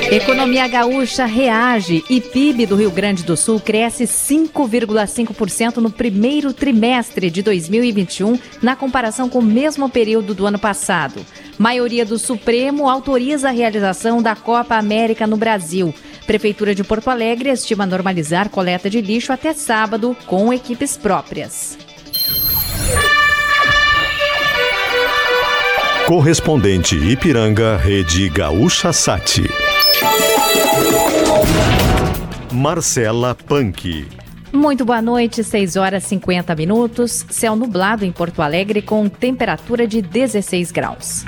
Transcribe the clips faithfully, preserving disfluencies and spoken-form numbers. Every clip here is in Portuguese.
Economia gaúcha reage e P I B do Rio Grande do Sul cresce cinco vírgula cinco por cento no primeiro trimestre de dois mil e vinte e um, na comparação com o mesmo período do ano passado. Maioria do Supremo autoriza a realização da Copa América no Brasil. Prefeitura de Porto Alegre estima normalizar coleta de lixo até sábado com equipes próprias. Correspondente Ipiranga, Rede Gaúcha Sat. Marcela Punk. Muito boa noite, seis horas e cinquenta minutos. Céu nublado em Porto Alegre com temperatura de dezesseis graus.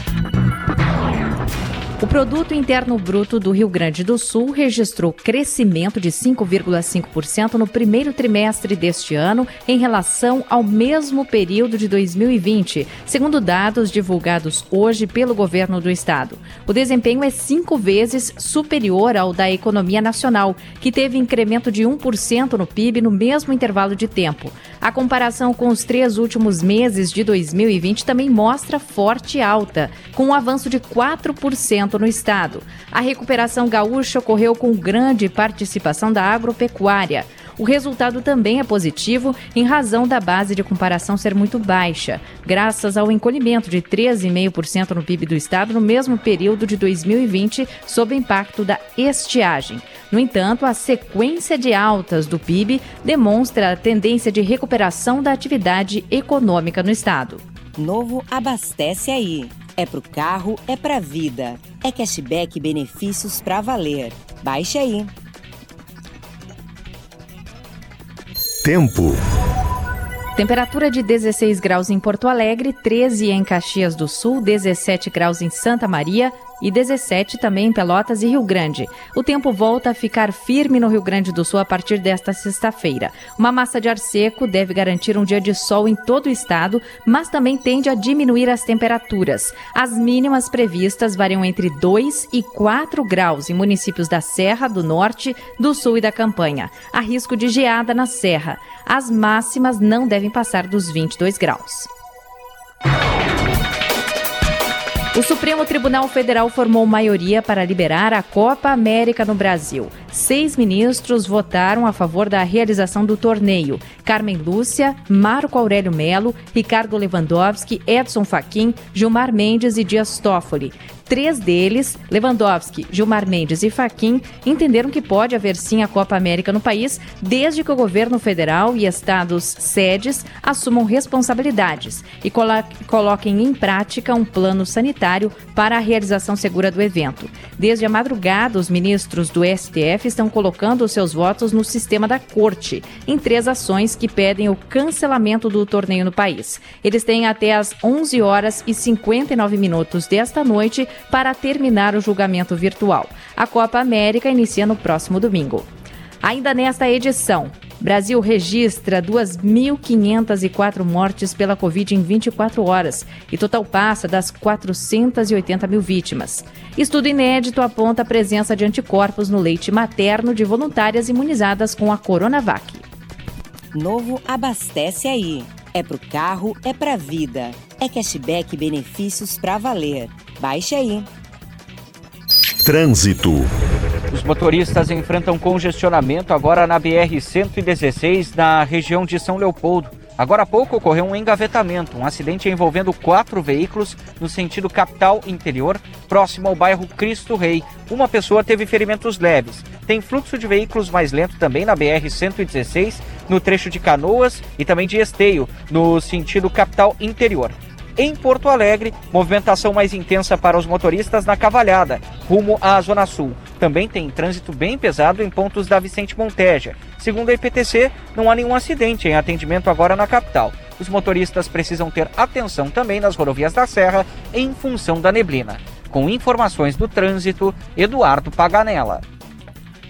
O Produto Interno Bruto do Rio Grande do Sul registrou crescimento de cinco vírgula cinco por cento no primeiro trimestre deste ano em relação ao mesmo período de dois mil e vinte, segundo dados divulgados hoje pelo governo do estado. O desempenho é cinco vezes superior ao da economia nacional, que teve incremento de um por cento no P I B no mesmo intervalo de tempo. A comparação com os três últimos meses de dois mil e vinte também mostra forte alta, com um avanço de quatro por cento no estado. A recuperação gaúcha ocorreu com grande participação da agropecuária. O resultado também é positivo em razão da base de comparação ser muito baixa, graças ao encolhimento de treze vírgula cinco por cento no P I B do estado no mesmo período de dois mil e vinte, sob impacto da estiagem. No entanto, a sequência de altas do P I B demonstra a tendência de recuperação da atividade econômica no estado. Novo Abastece Aí. É pro carro, é pra vida. É cashback e benefícios pra valer. Baixe aí. Tempo. Temperatura de dezesseis graus em Porto Alegre, treze em Caxias do Sul, dezessete graus em Santa Maria e dezessete também em Pelotas e Rio Grande. O tempo volta a ficar firme no Rio Grande do Sul a partir desta sexta-feira. Uma massa de ar seco deve garantir um dia de sol em todo o estado, mas também tende a diminuir as temperaturas. As mínimas previstas variam entre dois e quatro graus em municípios da Serra, do Norte, do Sul e da Campanha. Há risco de geada na Serra. As máximas não devem passar dos vinte e dois graus. O Supremo Tribunal Federal formou maioria para liberar a Copa América no Brasil. Seis ministros votaram a favor da realização do torneio. Carmen Lúcia, Marco Aurélio Melo, Ricardo Lewandowski, Edson Fachin, Gilmar Mendes e Dias Toffoli. Três deles, Lewandowski, Gilmar Mendes e Fachin, entenderam que pode haver sim a Copa América no país, desde que o governo federal e estados sedes assumam responsabilidades e colo- coloquem em prática um plano sanitário para a realização segura do evento. Desde a madrugada, os ministros do S T F estão colocando os seus votos no sistema da Corte, em três ações que pedem o cancelamento do torneio no país. Eles têm até às onze horas e cinquenta e nove minutos desta noite para terminar o julgamento virtual. A Copa América inicia no próximo domingo. Ainda nesta edição, Brasil registra duas mil quinhentas e quatro mortes pela Covid em vinte e quatro horas e total passa das quatrocentas e oitenta mil vítimas. Estudo inédito aponta a presença de anticorpos no leite materno de voluntárias imunizadas com a Coronavac. Novo Abastece Aí. É pro carro, é pra vida. É cashback e benefícios pra valer. Baixe aí. Trânsito. Os motoristas enfrentam congestionamento agora na B R cento e dezesseis, na região de São Leopoldo. Agora há pouco ocorreu um engavetamento, um acidente envolvendo quatro veículos no sentido capital-interior, próximo ao bairro Cristo Rei. Uma pessoa teve ferimentos leves. Tem fluxo de veículos mais lento também na B R cento e dezesseis, no trecho de Canoas e também de Esteio, no sentido capital-interior. Em Porto Alegre, movimentação mais intensa para os motoristas na Cavalhada, rumo à Zona Sul. Também tem trânsito bem pesado em pontos da Vicente Monteja. Segundo a I P T C, não há nenhum acidente em atendimento agora na capital. Os motoristas precisam ter atenção também nas rodovias da Serra em função da neblina. Com informações do trânsito, Eduardo Paganella.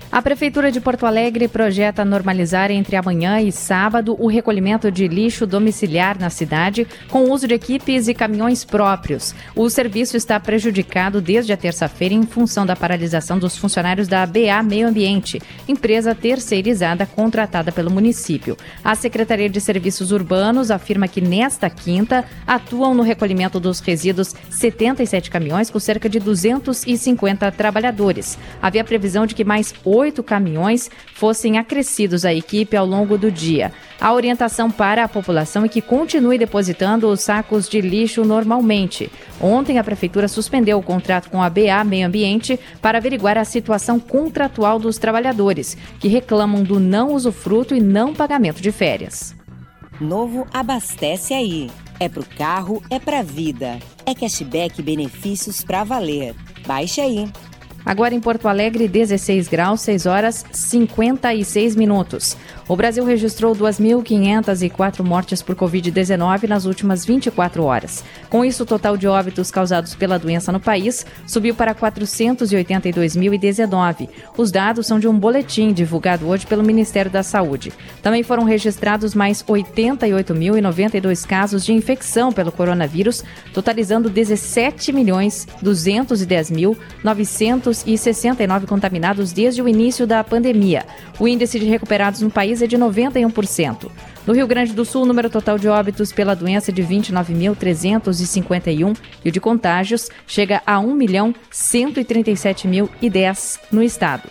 A Prefeitura de Porto Alegre projeta normalizar entre amanhã e sábado o recolhimento de lixo domiciliar na cidade com o uso de equipes e caminhões próprios. O serviço está prejudicado desde a terça-feira em função da paralisação dos funcionários da B A Meio Ambiente, empresa terceirizada contratada pelo município. A Secretaria de Serviços Urbanos afirma que nesta quinta atuam no recolhimento dos resíduos setenta e sete caminhões com cerca de duzentos e cinquenta trabalhadores. Havia previsão de que mais oito caminhões fossem acrescidos à equipe ao longo do dia. A orientação para a população é que continue depositando os sacos de lixo normalmente. Ontem, a Prefeitura suspendeu o contrato com a B A Meio Ambiente para averiguar a situação contratual dos trabalhadores, que reclamam do não usufruto e não pagamento de férias. Novo Abastece Aí. É pro carro, é pra vida. É cashback e benefícios pra valer. Baixe aí. Agora em Porto Alegre, dezesseis graus, seis horas e cinquenta e seis minutos. O Brasil registrou duas mil quinhentas e quatro mortes por covid dezenove nas últimas vinte e quatro horas. Com isso, o total de óbitos causados pela doença no país subiu para quatrocentos e oitenta e dois mil e dezenove. Os dados são de um boletim divulgado hoje pelo Ministério da Saúde. Também foram registrados mais oitenta e oito mil e noventa e dois casos de infecção pelo coronavírus, totalizando dezessete milhões duzentos e dez mil novecentos e sessenta e nove contaminados desde o início da pandemia. O índice de recuperados no país é de noventa e um por cento. No Rio Grande do Sul, o número total de óbitos pela doença é de vinte e nove mil trezentos e cinquenta e um e o de contágios chega a um milhão cento e trinta e sete mil e dez no estado.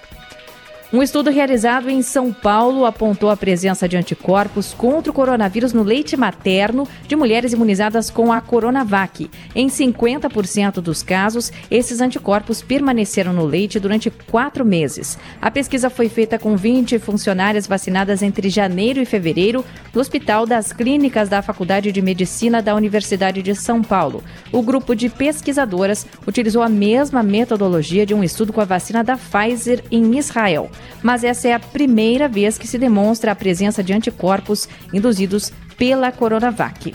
Um estudo realizado em São Paulo apontou a presença de anticorpos contra o coronavírus no leite materno de mulheres imunizadas com a Coronavac. Em cinquenta por cento dos casos, esses anticorpos permaneceram no leite durante quatro meses. A pesquisa foi feita com vinte funcionárias vacinadas entre janeiro e fevereiro no Hospital das Clínicas da Faculdade de Medicina da Universidade de São Paulo. O grupo de pesquisadoras utilizou a mesma metodologia de um estudo com a vacina da Pfizer em Israel. Mas essa é a primeira vez que se demonstra a presença de anticorpos induzidos pela Coronavac.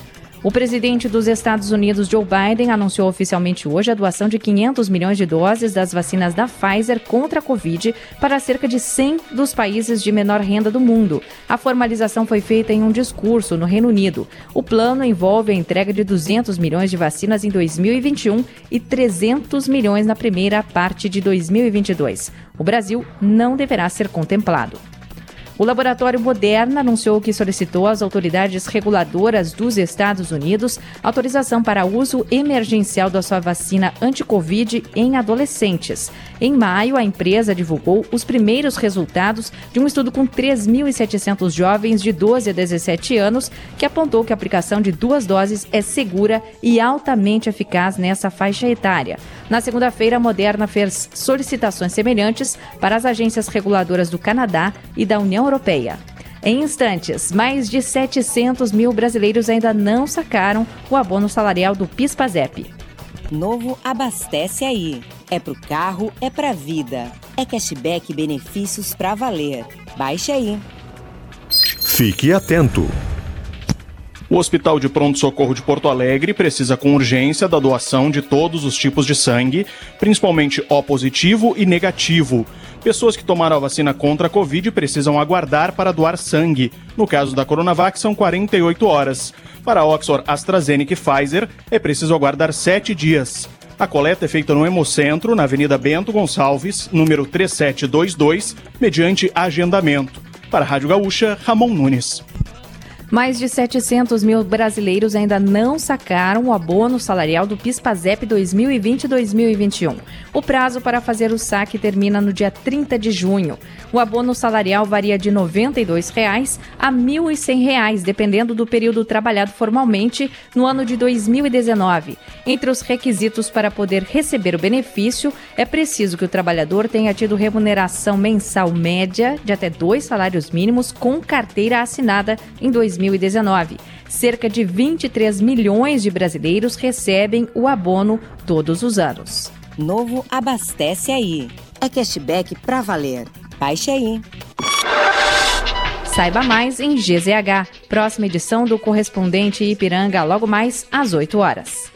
O presidente dos Estados Unidos, Joe Biden, anunciou oficialmente hoje a doação de quinhentos milhões de doses das vacinas da Pfizer contra a Covid para cerca de cem dos países de menor renda do mundo. A formalização foi feita em um discurso no Reino Unido. O plano envolve a entrega de duzentos milhões de vacinas em dois mil e vinte e um e trezentos milhões na primeira parte de dois mil e vinte e dois. O Brasil não deverá ser contemplado. O laboratório Moderna anunciou que solicitou às autoridades reguladoras dos Estados Unidos autorização para uso emergencial da sua vacina anti-Covid em adolescentes. Em maio, a empresa divulgou os primeiros resultados de um estudo com três mil e setecentos jovens de doze a dezessete anos, que apontou que a aplicação de duas doses é segura e altamente eficaz nessa faixa etária. Na segunda-feira, a Moderna fez solicitações semelhantes para as agências reguladoras do Canadá e da União Europeia. Em instantes, mais de setecentos mil brasileiros ainda não sacaram o abono salarial do PIS/PASEP. Novo Abastece Aí. É pro carro, é pra vida. É cashback e benefícios pra valer. Baixe aí. Fique atento. O Hospital de Pronto-Socorro de Porto Alegre precisa com urgência da doação de todos os tipos de sangue, principalmente O positivo e negativo. Pessoas que tomaram a vacina contra a Covid precisam aguardar para doar sangue. No caso da Coronavac, são quarenta e oito horas. Para Oxford, AstraZeneca e Pfizer, é preciso aguardar sete dias. A coleta é feita no Hemocentro, na Avenida Bento Gonçalves, número três sete dois dois, mediante agendamento. Para a Rádio Gaúcha, Ramon Nunes. Mais de setecentos mil brasileiros ainda não sacaram o abono salarial do PIS/PASEP dois mil e vinte e dois mil e vinte e um. O prazo para fazer o saque termina no dia trinta de junho. O abono salarial varia de noventa e dois reais a mil e cem reais, dependendo do período trabalhado formalmente no ano de dois mil e dezenove. Entre os requisitos para poder receber o benefício, é preciso que o trabalhador tenha tido remuneração mensal média de até dois salários mínimos com carteira assinada em dois mil e dezenove. Cerca de vinte e três milhões de brasileiros recebem o abono todos os anos. Novo Abastece Aí. É cashback pra valer. Baixe aí. Saiba mais em G Z H. Próxima edição do Correspondente Ipiranga, logo mais às oito horas.